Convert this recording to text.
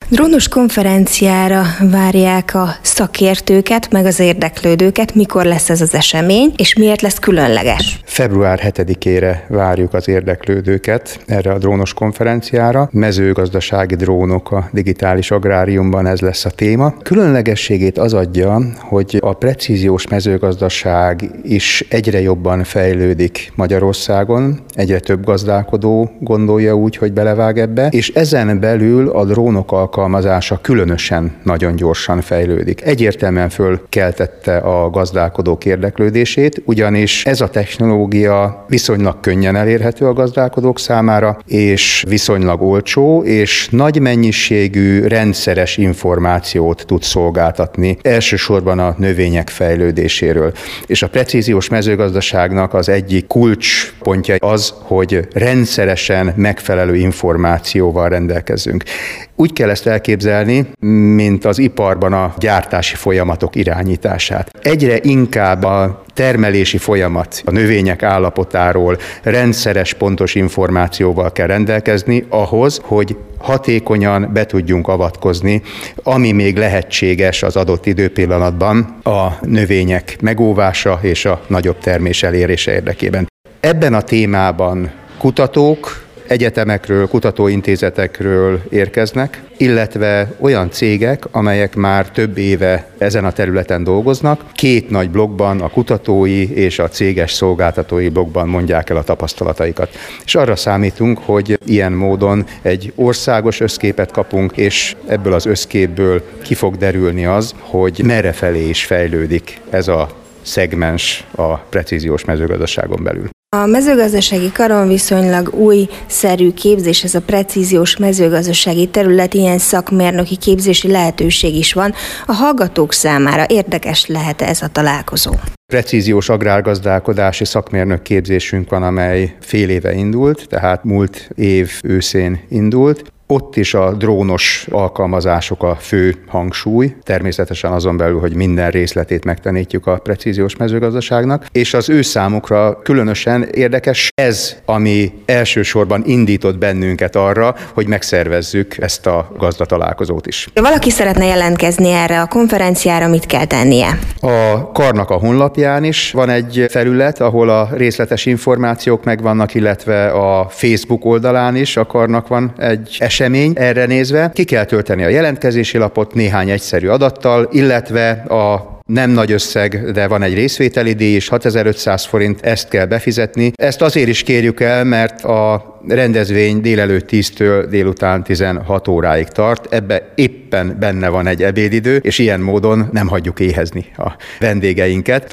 Drónos konferenciára várják a szakértőket, meg az érdeklődőket. Mikor lesz ez az esemény, és miért lesz különleges? Február 7-ére várjuk az érdeklődőket erre a drónos konferenciára. Mezőgazdasági drónok a digitális agráriumban, ez lesz a téma. Különlegességét az adja, hogy a precíziós mezőgazdaság is egyre jobban fejlődik Magyarországon, egyre több gazdálkodó gondolja úgy, hogy belevág ebbe, és ezen belül a drónok alkalmazása különösen nagyon gyorsan fejlődik. Egyértelműen fölkeltette a gazdálkodók érdeklődését, ugyanis ez a technológia viszonylag könnyen elérhető a gazdálkodók számára, és viszonylag olcsó, és nagy mennyiségű rendszeres információt tud szolgáltatni, elsősorban a növények fejlődéséről. És a precíziós mezőgazdaságnak az egyik kulcspontja az, hogy rendszeresen megfelelő információval rendelkezzünk. Úgy kell ezt elképzelni, mint az iparban a gyártási folyamatok irányítását. Egyre inkább a termelési folyamat, a növények állapotáról rendszeres, pontos információval kell rendelkezni ahhoz, hogy hatékonyan be tudjunk avatkozni, ami még lehetséges az adott időpillanatban a növények megóvása és a nagyobb termés elérése érdekében. Ebben a témában kutatók, egyetemekről, kutatóintézetekről érkeznek, illetve olyan cégek, amelyek már több éve ezen a területen dolgoznak. Két nagy blokkban, a kutatói és a céges szolgáltatói blokkban mondják el a tapasztalataikat. És arra számítunk, hogy ilyen módon egy országos összképet kapunk, és ebből az összképből ki fog derülni az, hogy merrefelé is fejlődik ez a szegmens a precíziós mezőgazdaságon belül. A mezőgazdasági karon viszonylag újszerű képzés, ez a precíziós mezőgazdasági terület, ilyen szakmérnöki képzési lehetőség is van. A hallgatók számára érdekes lehet ez a találkozó? Precíziós agrárgazdálkodási szakmérnök képzésünk van, amely fél éve indult, tehát múlt év őszén indult. Ott is a drónos alkalmazások a fő hangsúly, természetesen azon belül, hogy minden részletét megtanítjuk a precíziós mezőgazdaságnak, és az ő számukra különösen érdekes ez, ami elsősorban indított bennünket arra, hogy megszervezzük ezt a gazdatalálkozót is. Ha valaki szeretne jelentkezni erre a konferenciára, mit kell tennie? A Karnak a honlapján is van egy felület, ahol a részletes információk megvannak, illetve a Facebook oldalán is a Karnak van egy esemény erre nézve. Ki kell tölteni a jelentkezési lapot néhány egyszerű adattal, illetve a nem nagy összeg, de van egy részvételi díj is, 6500 forint, ezt kell befizetni. Ezt azért is kérjük el, mert a rendezvény délelőtt 10-től délután 16 óráig tart. Ebbe éppen benne van egy ebédidő, és ilyen módon nem hagyjuk éhezni a vendégeinket.